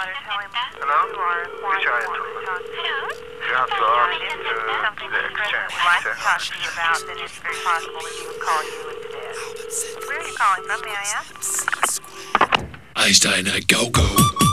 Hello? Richard. Grâce Something the president would like to talk to you about, then it's very possible that he would call you instead. Where are you calling from, may I ask? Einstein, go, go.